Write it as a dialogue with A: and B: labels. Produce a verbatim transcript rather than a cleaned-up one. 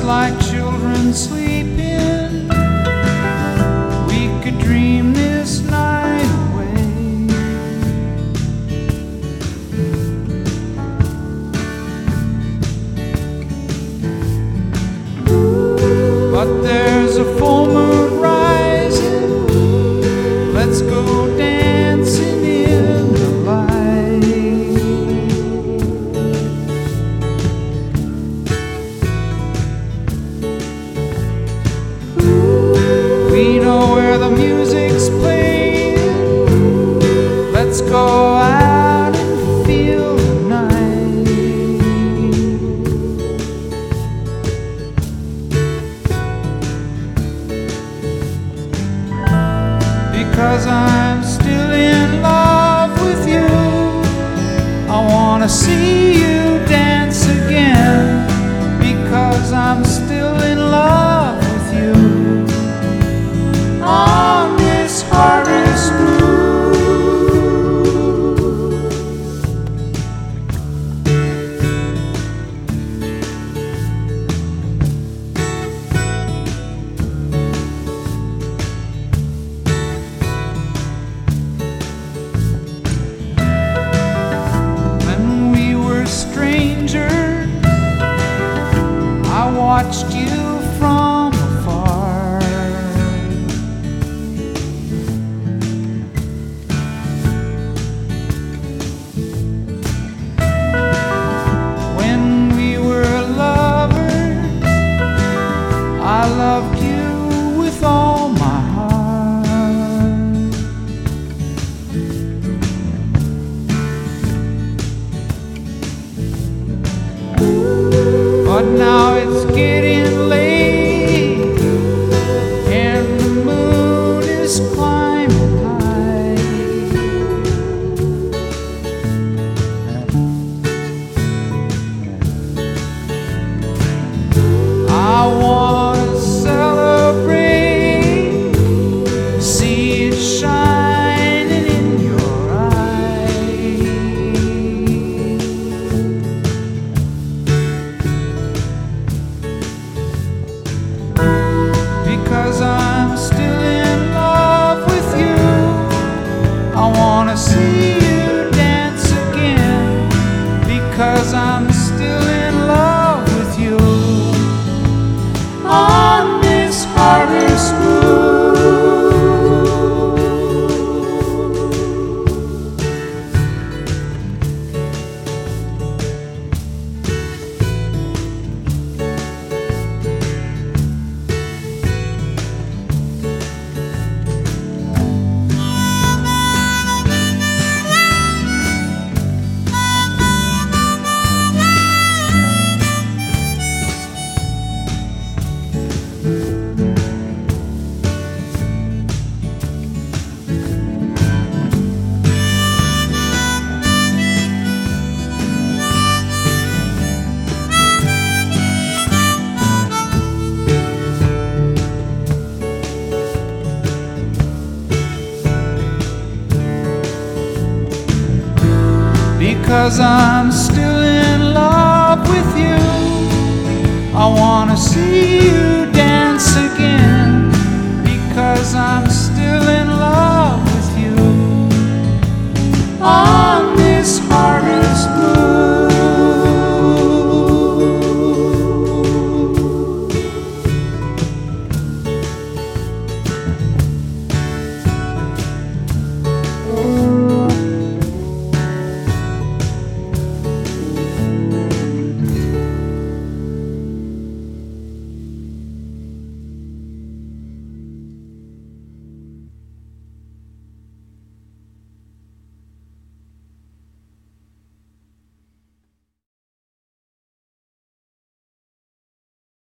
A: just like children sleeping, we could dream this night away. But there's a full moon rising, let's go dancing in the light. We know where the music's playing, let's go out and feel the night. Because I'm still in love with you, I wanna see you dance again. Because I'm still in love with you, on this harvest moon. When we were strangers, I watched you from afar. When we were lovers, I loved you with all my heart. But now it's getting late, and the moon is climbing high. I wanna celebrate, see it shining in your eyes. Because I'm still in love with you, I wanna see you dance again. Because I'm still in love with you, on this harvest moon. Because I'm still in love with you, I wanna see you dance again. Because I'm still in love with you. Oh.